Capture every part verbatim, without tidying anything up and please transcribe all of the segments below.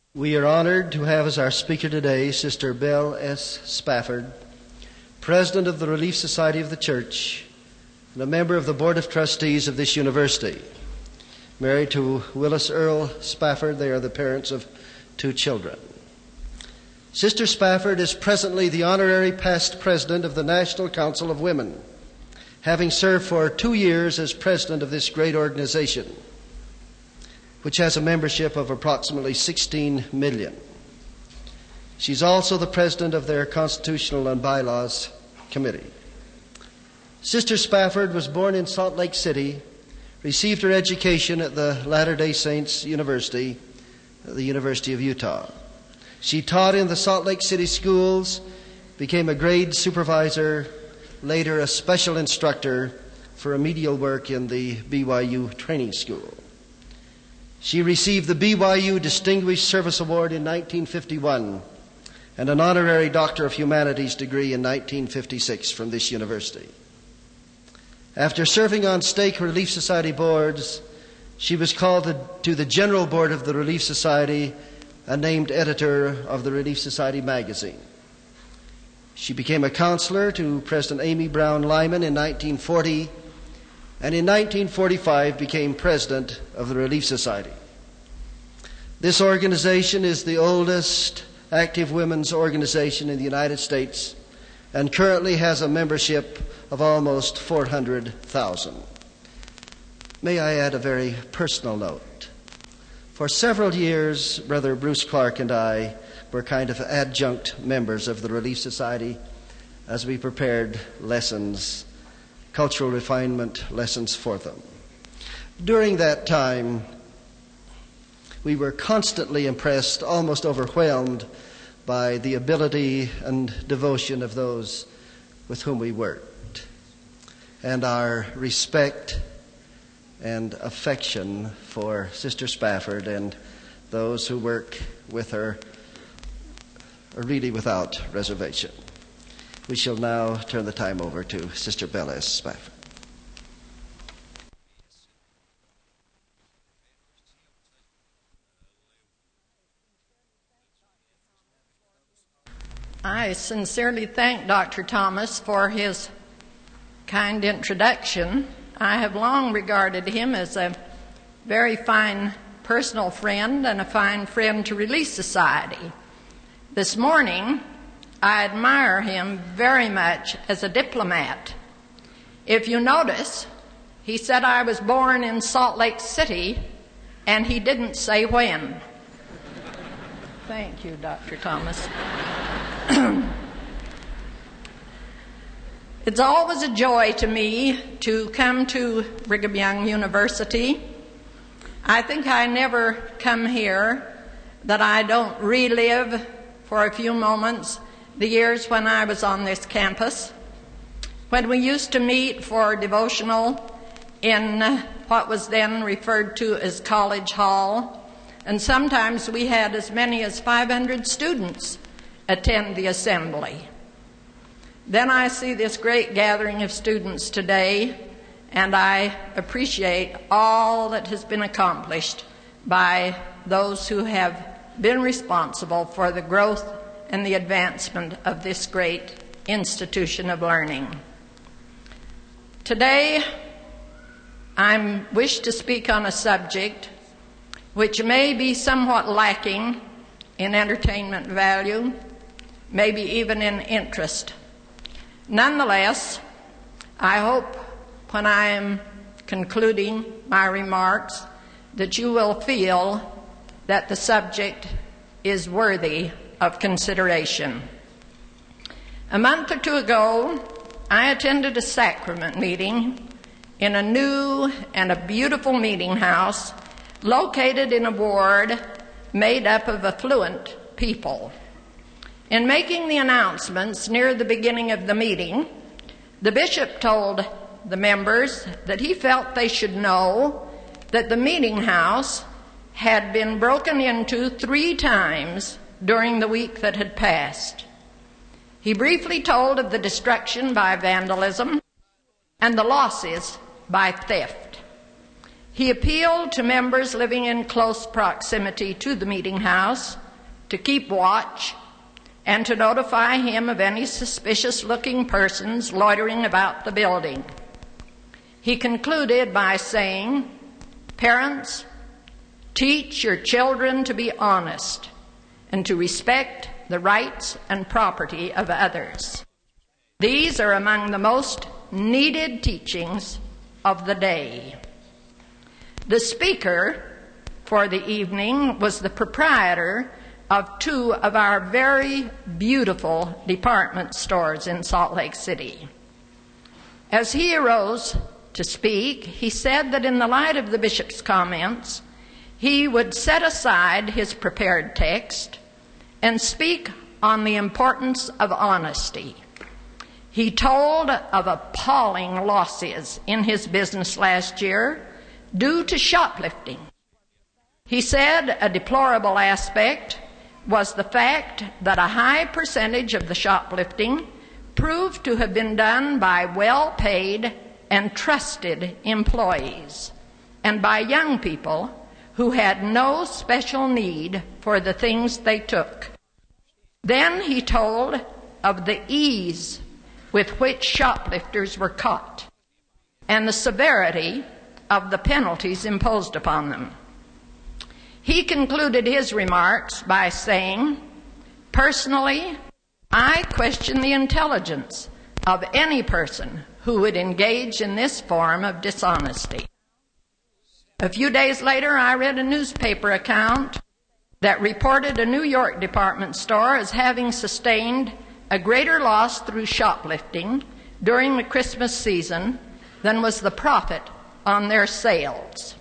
We are honored to have as our speaker today Sister Belle S. Spafford, President of the Relief Society of the Church and a member of the Board of Trustees of this university. Married to Willis Earl Spafford, they are the parents of two children. Sister Spafford is presently the honorary past president of the National Council of Women, having served for two years as president of this great organization, which has a membership of approximately sixteen million. She's also the president of their Constitutional and Bylaws Committee. Sister Spafford was born in Salt Lake City, received her education at the Latter-day Saints University, the University of Utah. She taught in the Salt Lake City schools, became a grade supervisor, later a special instructor for remedial work in the B Y U training school. She received the B Y U Distinguished Service Award in nineteen fifty-one and an honorary Doctor of Humanities degree in nineteen fifty-six from this university. After serving on stake Relief Society boards, she was called to the General Board of the Relief Society and named editor of the Relief Society magazine. She became a counselor to President Amy Brown Lyman in nineteen forty, and in nineteen forty-five became president of the Relief Society. This organization is the oldest active women's organization in the United States and currently has a membership of almost four hundred thousand. May I add a very personal note? For several years, Brother Bruce Clark and I were kind of adjunct members of the Relief Society as we prepared lessons, cultural refinement lessons for them. During that time, we were constantly impressed, almost overwhelmed, by the ability and devotion of those with whom we worked, and our respect and affection for Sister Spafford and those who work with her are really without reservation. We shall now turn the time over to Sister Belle S. Spafford. I sincerely thank Doctor Thomas for his kind introduction. I have long regarded him as a very fine personal friend and a fine friend to Relief Society. This morning, I admire him very much as a diplomat. If you notice, he said I was born in Salt Lake City, and he didn't say when. Thank you, Doctor Thomas. It's always a joy to me to come to Brigham Young University. I think I never come here that I don't relive for a few moments the years when I was on this campus, when we used to meet for devotional in what was then referred to as College Hall, and sometimes we had as many as five hundred students attend the assembly. Then I see this great gathering of students today, and I appreciate all that has been accomplished by those who have been responsible for the growth and the advancement of this great institution of learning. Today, I wish to speak on a subject which may be somewhat lacking in entertainment value, maybe even in interest. Nonetheless, I hope when I am concluding my remarks that you will feel that the subject is worthy of consideration. A month or two ago, I attended a sacrament meeting in a new and a beautiful meeting house located in a ward made up of affluent people. In making the announcements near the beginning of the meeting, the bishop told the members that he felt they should know that the meeting house had been broken into three times during the week that had passed. He briefly told of the destruction by vandalism and the losses by theft. He appealed to members living in close proximity to the meeting house to keep watch and to notify him of any suspicious-looking persons loitering about the building. He concluded by saying, "Parents, teach your children to be honest and to respect the rights and property of others." These are among the most needed teachings of the day. The speaker for the evening was the proprietor of two of our very beautiful department stores in Salt Lake City. As he arose to speak, he said that in the light of the bishop's comments, he would set aside his prepared text and speak on the importance of honesty. He told of appalling losses in his business last year due to shoplifting. He said a deplorable aspect was the fact that a high percentage of the shoplifting proved to have been done by well-paid and trusted employees and by young people who had no special need for the things they took. Then he told of the ease with which shoplifters were caught and the severity of the penalties imposed upon them. He concluded his remarks by saying, "Personally, I question the intelligence of any person who would engage in this form of dishonesty." A few days later, I read a newspaper account that reported a New York department store as having sustained a greater loss through shoplifting during the Christmas season than was the profit on their sales.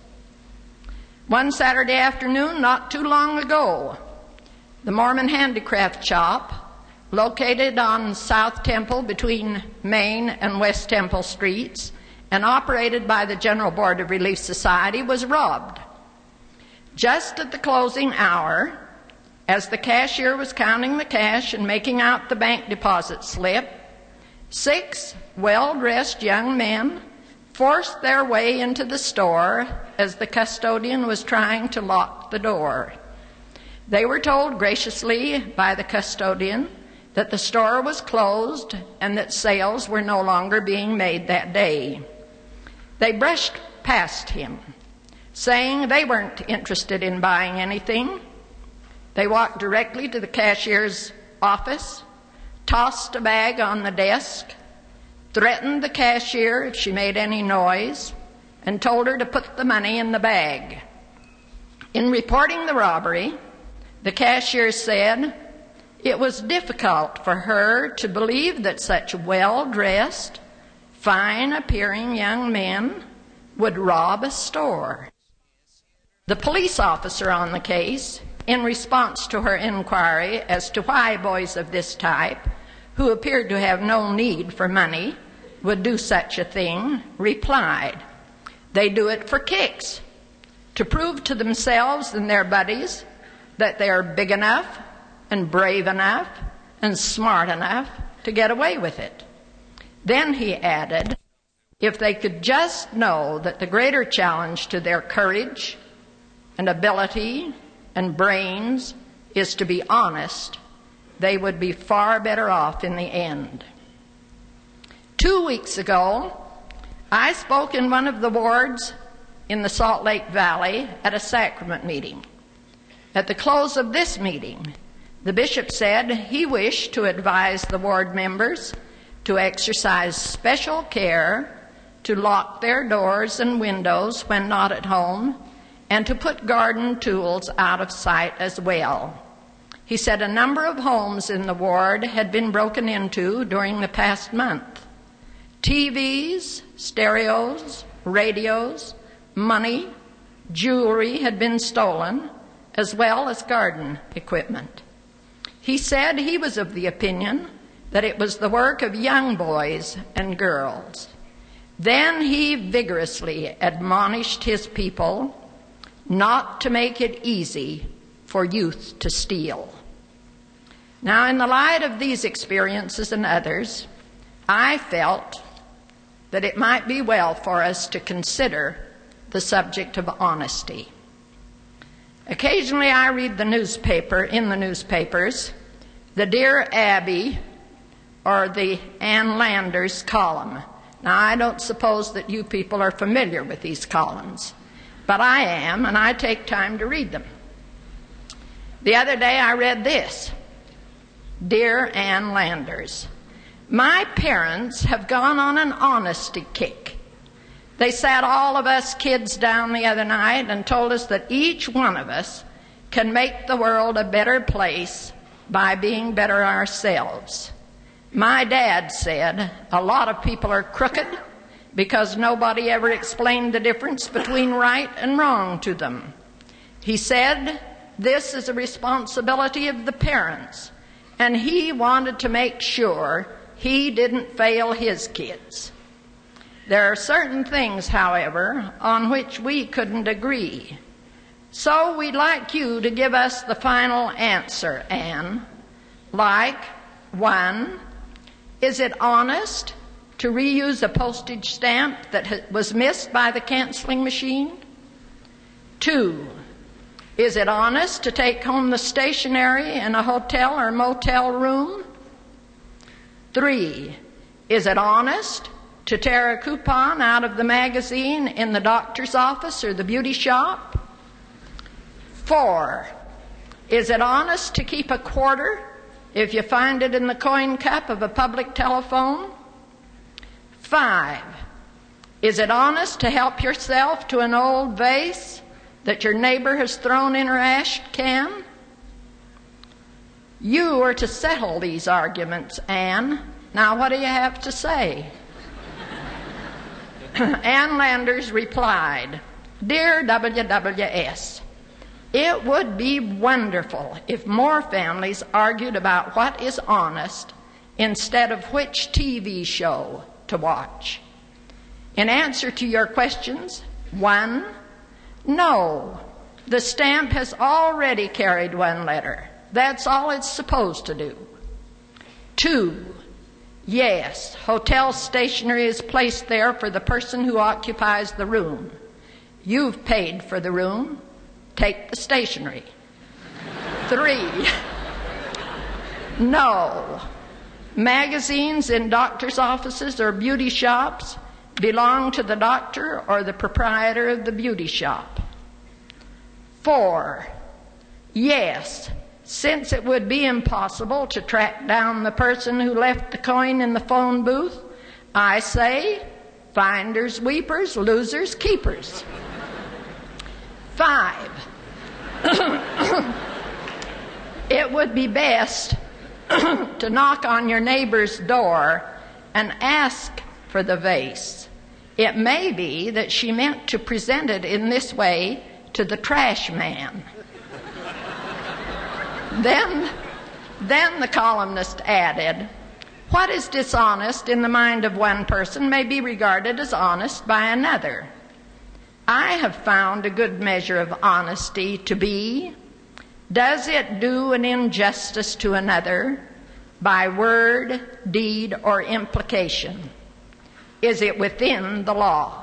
One Saturday afternoon, not too long ago, the Mormon Handicraft Shop, located on South Temple between Main and West Temple Streets and operated by the General Board of Relief Society, was robbed. Just at the closing hour, as the cashier was counting the cash and making out the bank deposit slip, six well-dressed young men forced their way into the store as the custodian was trying to lock the door. They were told graciously by the custodian that the store was closed and that sales were no longer being made that day. They brushed past him, saying they weren't interested in buying anything. They walked directly to the cashier's office, tossed a bag on the desk, threatened the cashier if she made any noise, and told her to put the money in the bag. In reporting the robbery, the cashier said it was difficult for her to believe that such well-dressed, fine-appearing young men would rob a store. The police officer on the case, in response to her inquiry as to why boys of this type, who appeared to have no need for money, would do such a thing, replied, "They do it for kicks, to prove to themselves and their buddies that they are big enough and brave enough and smart enough to get away with it." Then he added, if they could just know that the greater challenge to their courage and ability and brains is to be honest, they would be far better off in the end. Two weeks ago, I spoke in one of the wards in the Salt Lake Valley at a sacrament meeting. At the close of this meeting, the bishop said he wished to advise the ward members to exercise special care to lock their doors and windows when not at home and to put garden tools out of sight as well. He said a number of homes in the ward had been broken into during the past month. T Vs, stereos, radios, money, jewelry had been stolen, as well as garden equipment. He said he was of the opinion that it was the work of young boys and girls. Then he vigorously admonished his people not to make it easy for youth to steal. Now, in the light of these experiences and others, I felt that it might be well for us to consider the subject of honesty. Occasionally I read the newspaper, in the newspapers, the Dear Abby or the Ann Landers column. Now, I don't suppose that you people are familiar with these columns, but I am, and I take time to read them. The other day I read this: Dear Ann Landers, my parents have gone on an honesty kick. They sat all of us kids down the other night and told us that each one of us can make the world a better place by being better ourselves. My dad said a lot of people are crooked because nobody ever explained the difference between right and wrong to them. He said this is a responsibility of the parents, and he wanted to make sure he didn't fail his kids. There are certain things, however, on which we couldn't agree. So we'd like you to give us the final answer, Anne. Like, one, is it honest to reuse a postage stamp that was missed by the canceling machine? Two, is it honest to take home the stationery in a hotel or motel room? Three, is it honest to tear a coupon out of the magazine in the doctor's office or the beauty shop? Four, is it honest to keep a quarter if you find it in the coin cup of a public telephone? Five, is it honest to help yourself to an old vase that your neighbor has thrown in her ash can? You are to settle these arguments, Anne. Now, what do you have to say? Ann Landers replied, Dear W W S, it would be wonderful if more families argued about what is honest instead of which T V show to watch. In answer to your questions, one, no, the stamp has already carried one letter. That's all it's supposed to do. Two, yes, hotel stationery is placed there for the person who occupies the room. You've paid for the room. Take the stationery. Three, no, magazines in doctor's offices or beauty shops belong to the doctor or the proprietor of the beauty shop. Four, yes, since it would be impossible to track down the person who left the coin in the phone booth, I say, finders, weepers, losers, keepers. Five, it would be best to knock on your neighbor's door and ask for the vase. It may be that she meant to present it in this way to the trash man. Then, then the columnist added, what is dishonest in the mind of one person may be regarded as honest by another. I have found a good measure of honesty to be, does it do an injustice to another by word, deed, or implication? Is it within the law?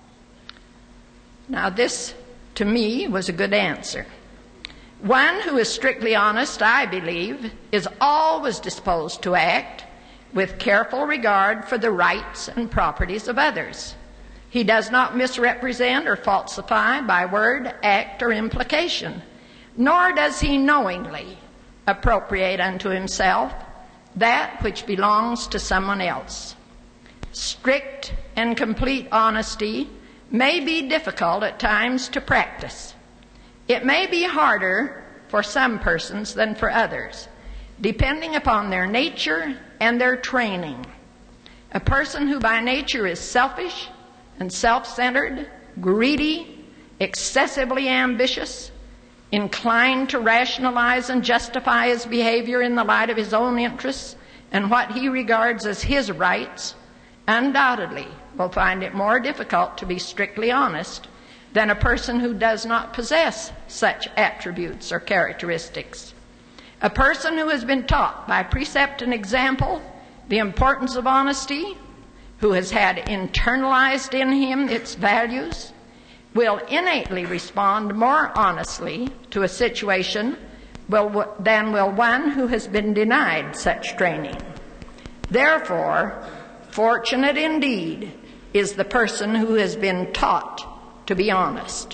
Now this, to me, was a good answer. One who is strictly honest, I believe, is always disposed to act with careful regard for the rights and properties of others. He does not misrepresent or falsify by word, act, or implication, nor does he knowingly appropriate unto himself that which belongs to someone else. Strict and complete honesty may be difficult at times to practice. It may be harder for some persons than for others, depending upon their nature and their training. A person who by nature is selfish and self-centered, greedy, excessively ambitious, inclined to rationalize and justify his behavior in the light of his own interests and what he regards as his rights, undoubtedly will find it more difficult to be strictly honest than a person who does not possess such attributes or characteristics. A person who has been taught by precept and example the importance of honesty, who has had internalized in him its values, will innately respond more honestly to a situation will, than will one who has been denied such training. Therefore, fortunate indeed is the person who has been taught to be honest.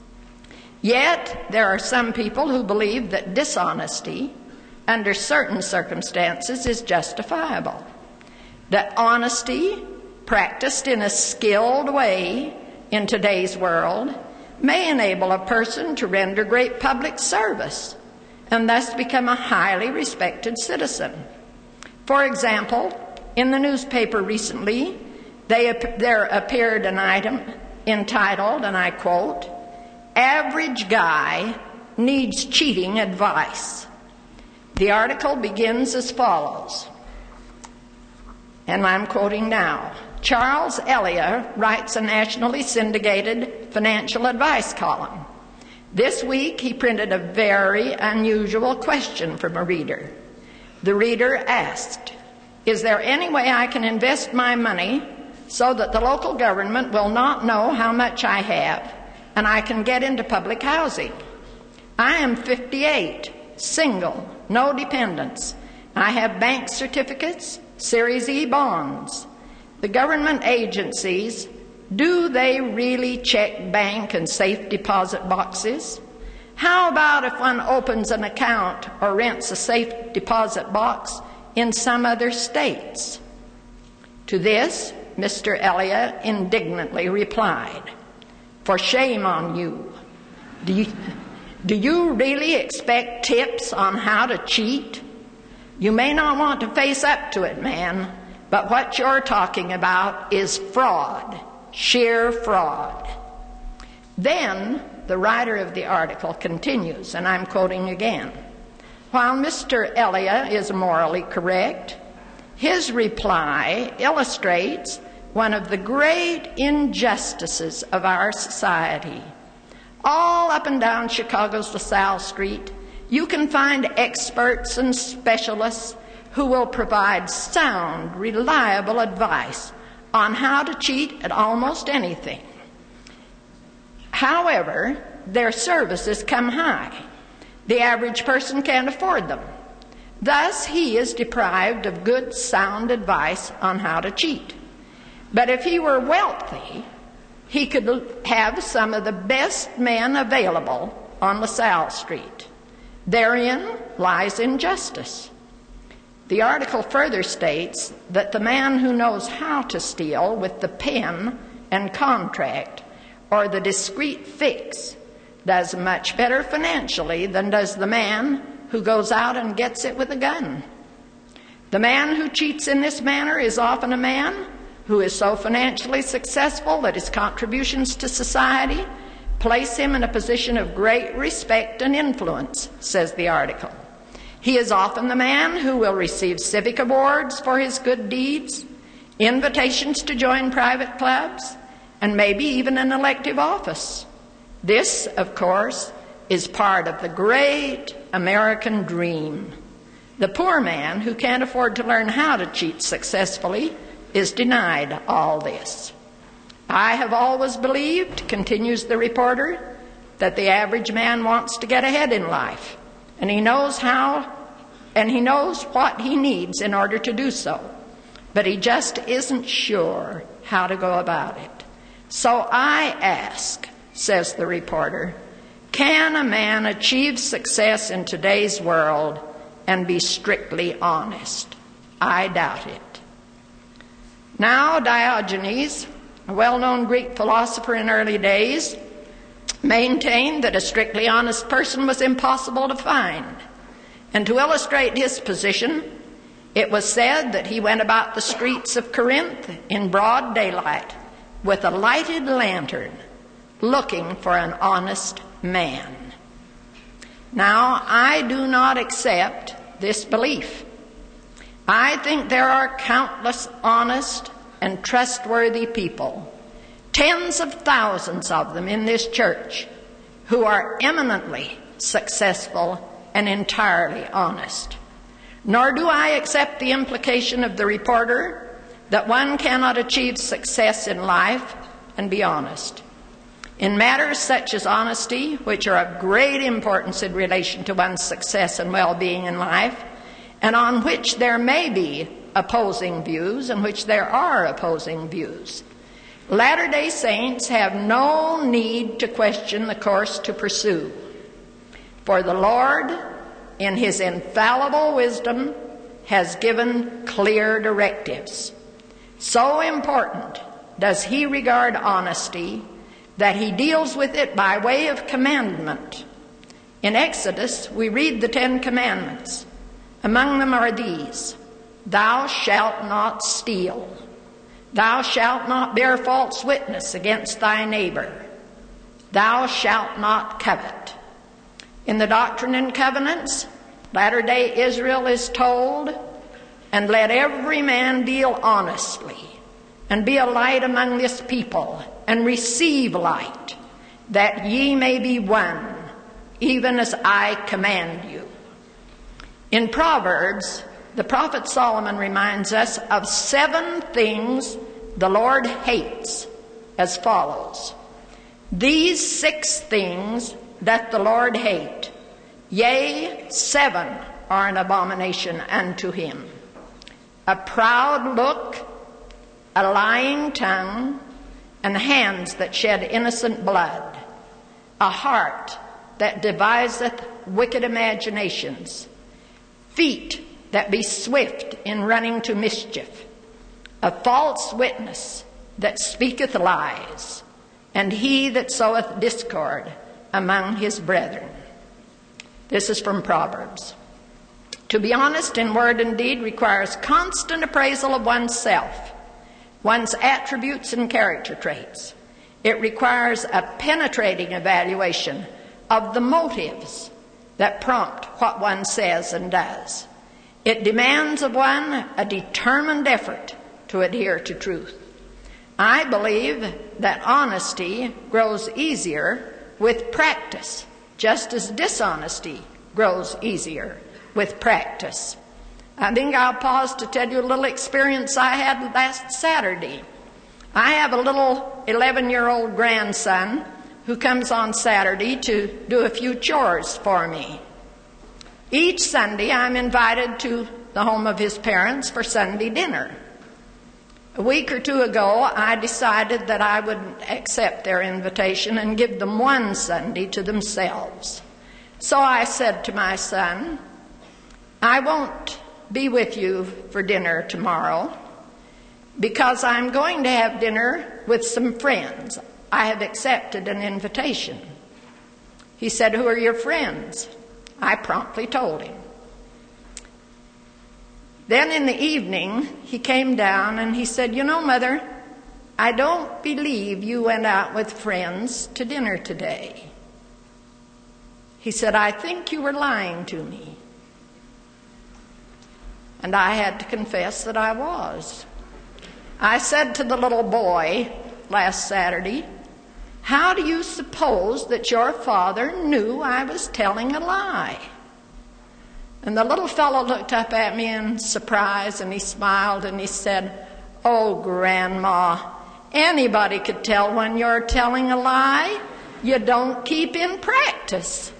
Yet, there are some people who believe that dishonesty, under certain circumstances, is justifiable. That honesty, practiced in a skilled way in today's world, may enable a person to render great public service and thus become a highly respected citizen. For example, in the newspaper recently, they, there appeared an item entitled, and I quote, "Average Guy Needs Cheating Advice." The article begins as follows, and I'm quoting now. Charles Elliott writes a nationally syndicated financial advice column. This week he printed a very unusual question from a reader. The reader asked, "Is there any way I can invest my money so that the local government will not know how much I have and I can get into public housing? I am fifty-eight, single, no dependents. I have bank certificates, Series E bonds. The government agencies, do they really check bank and safe deposit boxes? How about if one opens an account or rents a safe deposit box in some other states?" To this, Mister Elliott indignantly replied, "For shame on you. Do you, do you really expect tips on how to cheat? You may not want to face up to it, man, but what you're talking about is fraud, sheer fraud." Then the writer of the article continues, and I'm quoting again. While Mister Elliott is morally correct, his reply illustrates one of the great injustices of our society. All up and down Chicago's LaSalle Street, you can find experts and specialists who will provide sound, reliable advice on how to cheat at almost anything. However, their services come high. The average person can't afford them. Thus, he is deprived of good, sound advice on how to cheat. But if he were wealthy, he could have some of the best men available on LaSalle Street. Therein lies injustice. The article further states that the man who knows how to steal with the pen and contract or the discreet fix does much better financially than does the man who goes out and gets it with a gun. The man who cheats in this manner is often a man who is so financially successful that his contributions to society place him in a position of great respect and influence, says the article. He is often the man who will receive civic awards for his good deeds, invitations to join private clubs, and maybe even an elective office. This, of course, is part of the great American dream. The poor man who can't afford to learn how to cheat successfully is denied all this. I have always believed, continues the reporter, that the average man wants to get ahead in life, and he knows how, and he knows what he needs in order to do so, but he just isn't sure how to go about it. So I ask, says the reporter, can a man achieve success in today's world and be strictly honest? I doubt it. Now Diogenes, a well-known Greek philosopher in early days, maintained that a strictly honest person was impossible to find. And to illustrate his position, it was said that he went about the streets of Corinth in broad daylight with a lighted lantern, looking for an honest man. Now, I do not accept this belief. I think there are countless honest and trustworthy people, tens of thousands of them in this church, who are eminently successful and entirely honest. Nor do I accept the implication of the reporter that one cannot achieve success in life and be honest. In matters such as honesty, which are of great importance in relation to one's success and well-being in life, and on which there may be opposing views, and which there are opposing views, Latter-day Saints have no need to question the course to pursue. For the Lord, in His infallible wisdom, has given clear directives. So important does He regard honesty that He deals with it by way of commandment. In Exodus, we read the Ten Commandments. Among them are these: Thou shalt not steal. Thou shalt not bear false witness against thy neighbor. Thou shalt not covet. In the Doctrine and Covenants, latter-day Israel is told, and let every man deal honestly, and be a light among this people, and receive light, that ye may be one, even as I command you. In Proverbs, the prophet Solomon reminds us of seven things the Lord hates as follows: These six things doth the Lord hate, yea, seven are an abomination unto Him: a proud look, a lying tongue, and hands that shed innocent blood, a heart that deviseth wicked imaginations, feet that be swift in running to mischief, a false witness that speaketh lies, and he that soweth discord among his brethren. This is from Proverbs. To be honest in word and deed requires constant appraisal of oneself, one's attributes and character traits. It requires a penetrating evaluation of the motives that prompt what one says and does. It demands of one a determined effort to adhere to truth. I believe that honesty grows easier with practice, just as dishonesty grows easier with practice. I think I'll pause to tell you a little experience I had last Saturday. I have a little eleven-year-old grandson who comes on Saturday to do a few chores for me. Each Sunday I'm invited to the home of his parents for Sunday dinner. A week or two ago I decided that I would accept their invitation and give them one Sunday to themselves. So I said to my son, I won't be with you for dinner tomorrow because I'm going to have dinner with some friends. I have accepted an invitation. He said, who are your friends? I promptly told him. Then in the evening, he came down and he said, you know, Mother, I don't believe you went out with friends to dinner today. He said, I think you were lying to me. And I had to confess that I was. I said to the little boy last Saturday, how do you suppose that your father knew I was telling a lie? And the little fellow looked up at me in surprise and he smiled and he said, oh, Grandma, anybody could tell when you're telling a lie. You don't keep in practice.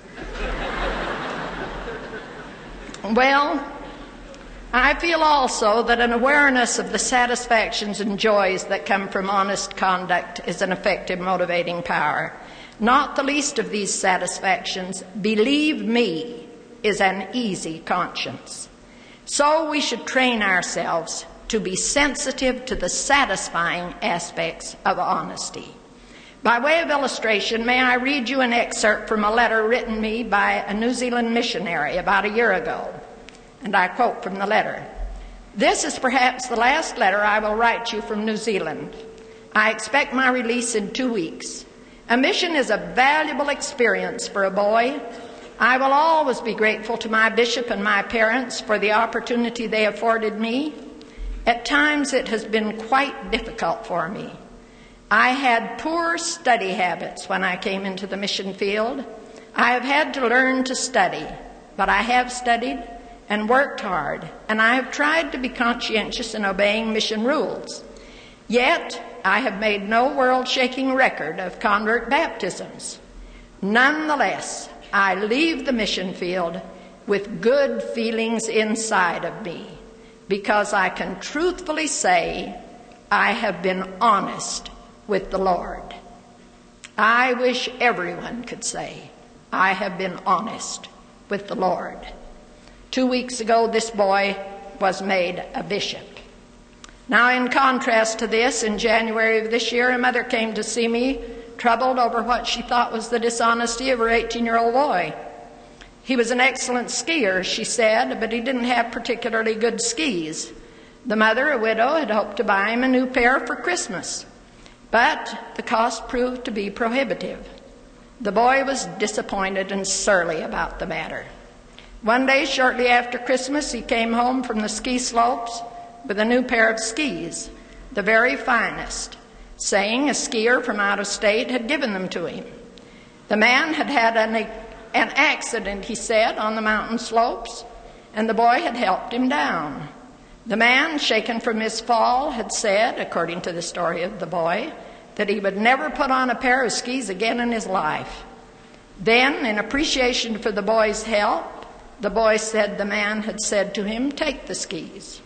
Well, I feel also that an awareness of the satisfactions and joys that come from honest conduct is an effective motivating power. Not the least of these satisfactions, believe me, is an easy conscience. So we should train ourselves to be sensitive to the satisfying aspects of honesty. By way of illustration, may I read you an excerpt from a letter written me by a New Zealand missionary about a year ago. And I quote from the letter. This is perhaps the last letter I will write you from New Zealand. I expect my release in two weeks. A mission is a valuable experience for a boy. I will always be grateful to my bishop and my parents for the opportunity they afforded me. At times it has been quite difficult for me. I had poor study habits when I came into the mission field. I have had to learn to study, but I have studied and worked hard, and I have tried to be conscientious in obeying mission rules. Yet, I have made no world-shaking record of convert baptisms. Nonetheless, I leave the mission field with good feelings inside of me, because I can truthfully say I have been honest with the Lord. I wish everyone could say, I have been honest with the Lord. Two weeks ago, this boy was made a bishop. Now, in contrast to this, in January of this year, a mother came to see me, troubled over what she thought was the dishonesty of her eighteen-year-old boy. He was an excellent skier, she said, but he didn't have particularly good skis. The mother, a widow, had hoped to buy him a new pair for Christmas, but the cost proved to be prohibitive. The boy was disappointed and surly about the matter. One day, shortly after Christmas, he came home from the ski slopes with a new pair of skis, the very finest, saying a skier from out of state had given them to him. The man had had an, an accident, he said, on the mountain slopes, and the boy had helped him down. The man, shaken from his fall, had said, according to the story of the boy, that he would never put on a pair of skis again in his life. Then, in appreciation for the boy's help, the boy said the man had said to him, "Take the skis."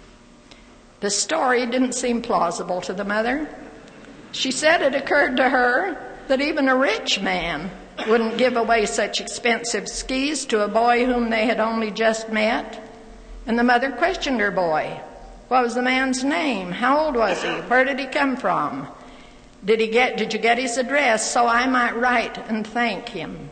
The story didn't seem plausible to the mother. She said it occurred to her that even a rich man wouldn't give away such expensive skis to a boy whom they had only just met. And the mother questioned her boy. What was the man's name? How old was he? Where did he come from? Did he get, did you get his address so I might write and thank him?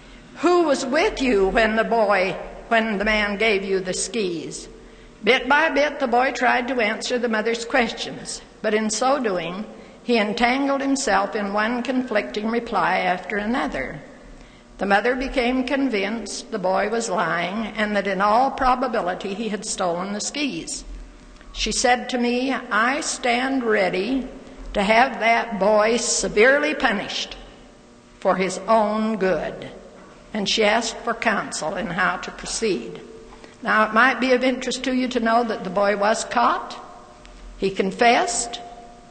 Who was with you when the boy, when the man gave you the skis? Bit by bit, the boy tried to answer the mother's questions, but in so doing, he entangled himself in one conflicting reply after another. The mother became convinced the boy was lying and that in all probability he had stolen the skis. She said to me, "I stand ready to have that boy severely punished for his own good." And she asked for counsel in how to proceed. Now, it might be of interest to you to know that the boy was caught. He confessed.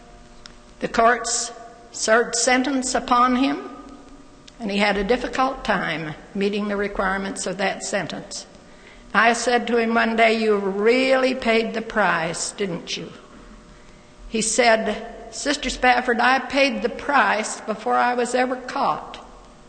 The courts served sentence upon him, and he had a difficult time meeting the requirements of that sentence. I said to him one day, "You really paid the price, didn't you?" He said, "Sister Spafford, I paid the price before I was ever caught.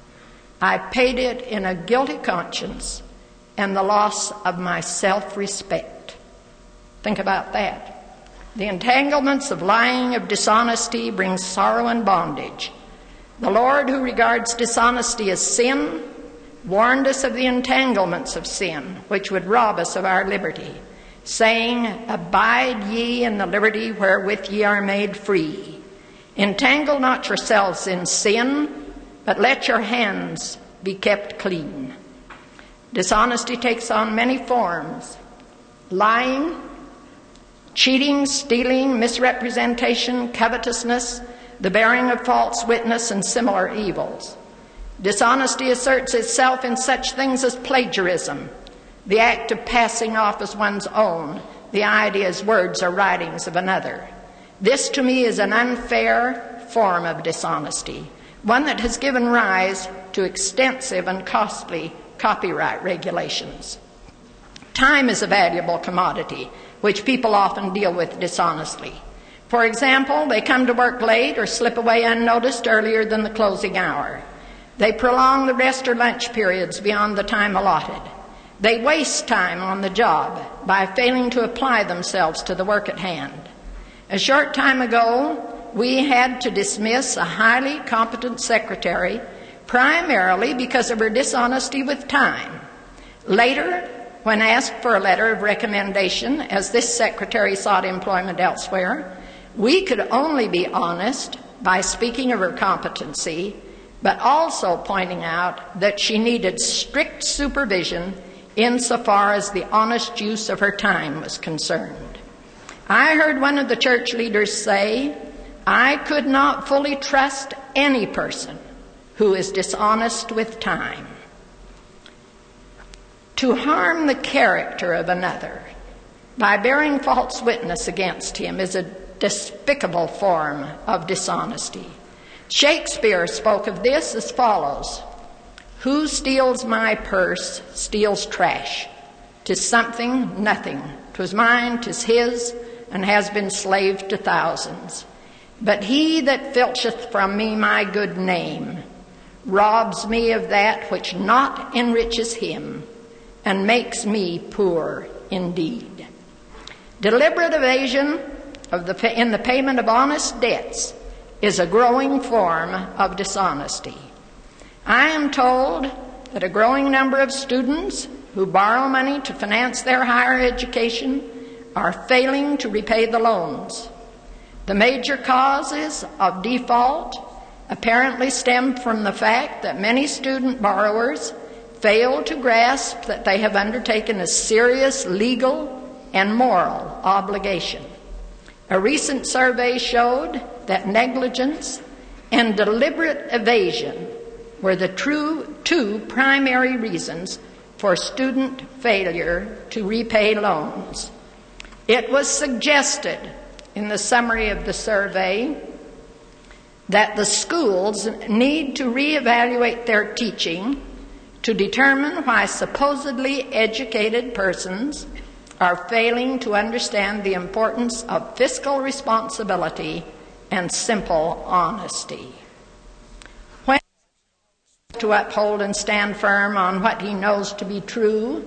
I paid it in a guilty conscience and the loss of my self-respect." Think about that. The entanglements of lying, of dishonesty, bring sorrow and bondage. The Lord, who regards dishonesty as sin, warned us of the entanglements of sin, which would rob us of our liberty, saying, "Abide ye in the liberty wherewith ye are made free. Entangle not yourselves in sin, but let your hands be kept clean." Dishonesty takes on many forms: lying, cheating, stealing, misrepresentation, covetousness, the bearing of false witness, and similar evils. Dishonesty asserts itself in such things as plagiarism, the act of passing off as one's own the ideas, words, or writings of another. This, to me, is an unfair form of dishonesty, one that has given rise to extensive and costly copyright regulations. Time is a valuable commodity, which people often deal with dishonestly. For example, they come to work late or slip away unnoticed earlier than the closing hour. They prolong the rest or lunch periods beyond the time allotted. They waste time on the job by failing to apply themselves to the work at hand. A short time ago, we had to dismiss a highly competent secretary primarily because of her dishonesty with time. Later, when asked for a letter of recommendation, as this secretary sought employment elsewhere, we could only be honest by speaking of her competency, but also pointing out that she needed strict supervision insofar as the honest use of her time was concerned. I heard one of the church leaders say, "I could not fully trust any person who is dishonest with time." To harm the character of another by bearing false witness against him is a despicable form of dishonesty. Shakespeare spoke of this as follows: "Who steals my purse steals trash. 'Tis something, nothing. 'Twas mine, 'tis his, and has been slave to thousands. But he that filcheth from me my good name robs me of that which not enriches him, and makes me poor indeed." Deliberate evasion of the, in the payment of honest debts is a growing form of dishonesty. I am told that a growing number of students who borrow money to finance their higher education are failing to repay the loans. The major causes of default apparently stem from the fact that many student borrowers fail to grasp that they have undertaken a serious legal and moral obligation. A recent survey showed that negligence and deliberate evasion were the true two primary reasons for student failure to repay loans. It was suggested in the summary of the survey that the schools need to reevaluate their teaching to determine why supposedly educated persons are failing to understand the importance of fiscal responsibility and simple honesty. When to uphold and stand firm on what he knows to be true,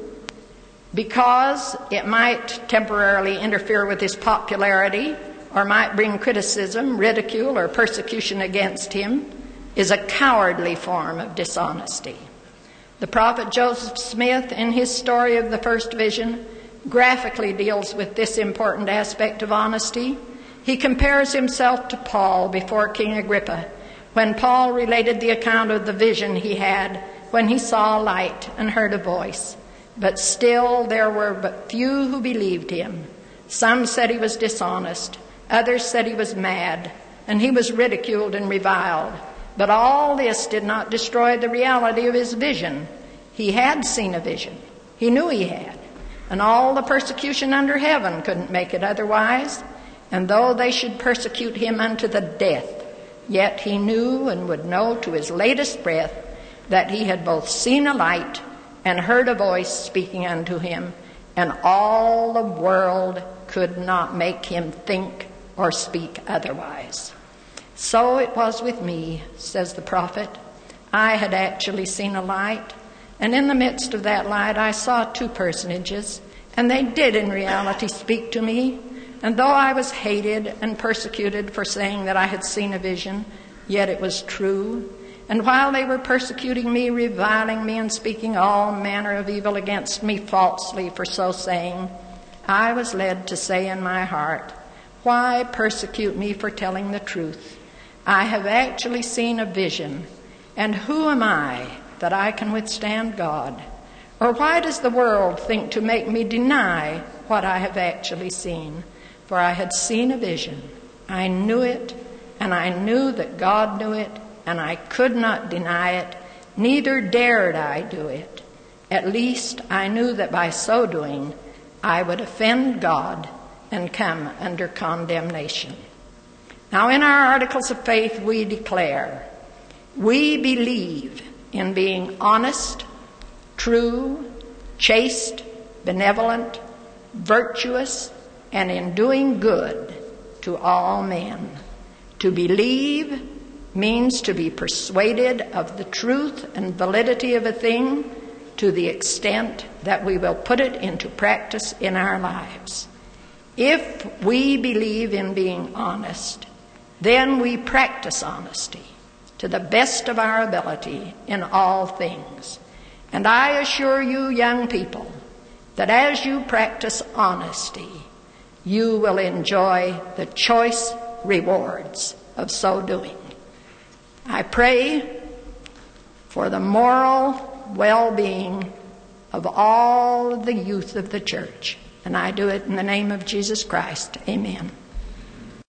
because it might temporarily interfere with his popularity or might bring criticism, ridicule, or persecution against him, is a cowardly form of dishonesty. The prophet Joseph Smith, in his story of the first vision, graphically deals with this important aspect of honesty. He compares himself to Paul before King Agrippa, when Paul related the account of the vision he had when he saw a light and heard a voice. But still there were but few who believed him. Some said he was dishonest, others said he was mad, and he was ridiculed and reviled. But all this did not destroy the reality of his vision. He had seen a vision. He knew he had. And all the persecution under heaven couldn't make it otherwise. And though they should persecute him unto the death, yet he knew and would know to his latest breath that he had both seen a light and heard a voice speaking unto him, and all the world could not make him think or speak otherwise. So it was with me, says the prophet. I had actually seen a light, and in the midst of that light I saw two personages, and they did in reality speak to me. And though I was hated and persecuted for saying that I had seen a vision, yet it was true. And while they were persecuting me, reviling me, and speaking all manner of evil against me falsely for so saying, I was led to say in my heart, why persecute me for telling the truth? I have actually seen a vision, and who am I that I can withstand God? Or why does the world think to make me deny what I have actually seen? For I had seen a vision. I knew it, and I knew that God knew it, and I could not deny it, neither dared I do it. At least I knew that by so doing I would offend God and come under condemnation. Now in our articles of faith we declare, we believe in being honest, true, chaste, benevolent, virtuous, and in doing good to all men. To believe means to be persuaded of the truth and validity of a thing to the extent that we will put it into practice in our lives. If we believe in being honest, then we practice honesty to the best of our ability in all things. And I assure you, young people, that as you practice honesty, you will enjoy the choice rewards of so doing. I pray for the moral well-being of all the youth of the church, and I do it in the name of Jesus Christ. Amen.